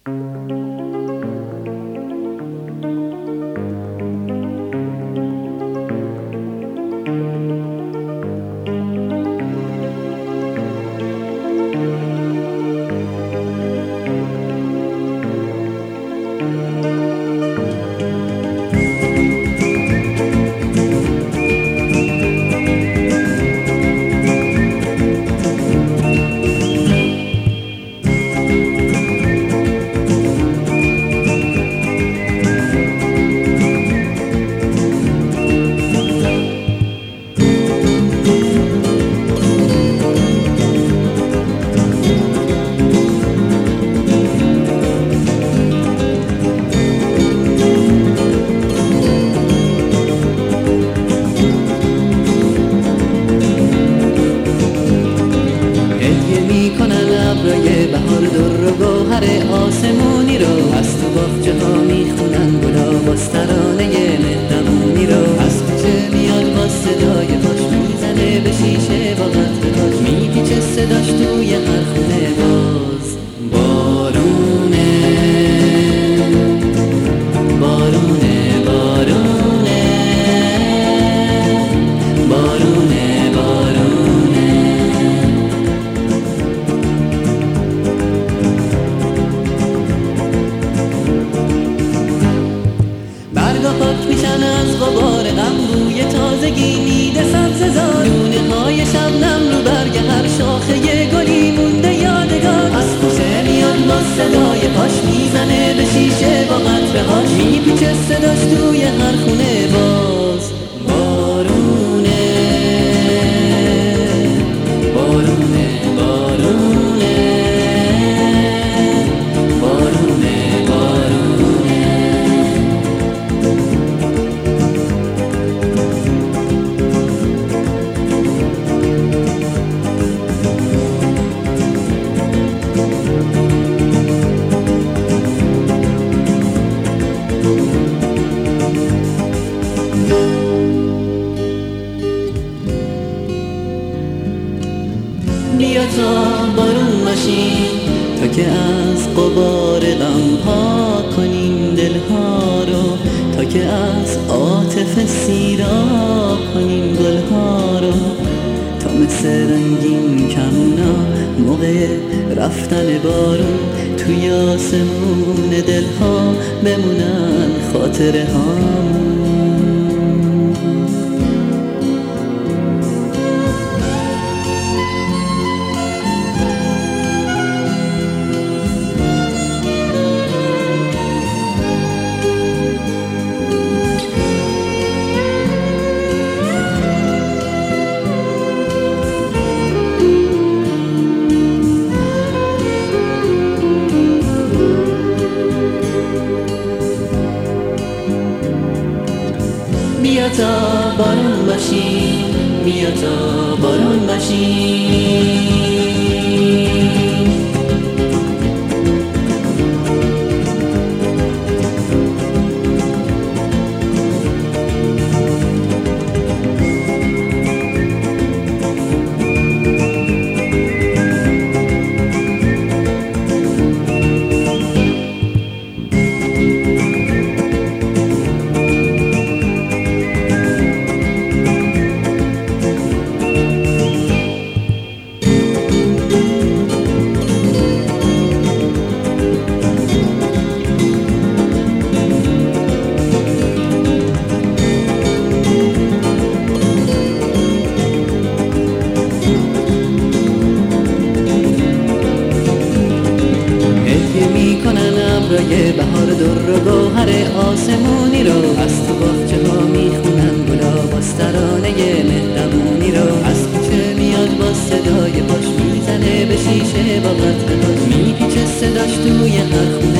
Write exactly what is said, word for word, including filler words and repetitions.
ابرای بهار در و گوهر آسمونی رو از تو باغچه ها میخونن گلا باز ترانه مهربونی رو از کوچه میاد با صدای پاش میزنه به شیشه با قطر تاش میپیچه صداش توی هر خونه باز بارونه بارونه بارونه بارونه بارونه برگا پاک میشن از غبار غم روی تازگی میده سبززار دونه های شبنم رو برگ هر شاخه گلی مونده یادگار از کوچه میاد با صدای پاش میزنه به شیشه با قطره هاش میپیچه صداش توی هر خونه باز بارونه بارونه بارونه بارونه بارونه بیا تا بارون باشیم تا که از غبار غم پاک کنیم دلها رو تا که از عاطفه سیراب کنیم گلها رو تا مثل رنگین کمونا موقع رفتن بارون توی آسمون دلها بمونن خاطره هامون. بیا تا بارون باشیم بیا تا بارون باشیم ابرای بهار در و گوهر آسمونی رو از تو باغچه ها میخونن گلا باز ترانه مهربونی رو از کوچه میاد با صدای پاش میزنه به شیشه با قطره هاش میپیچه صداش توی هر خونه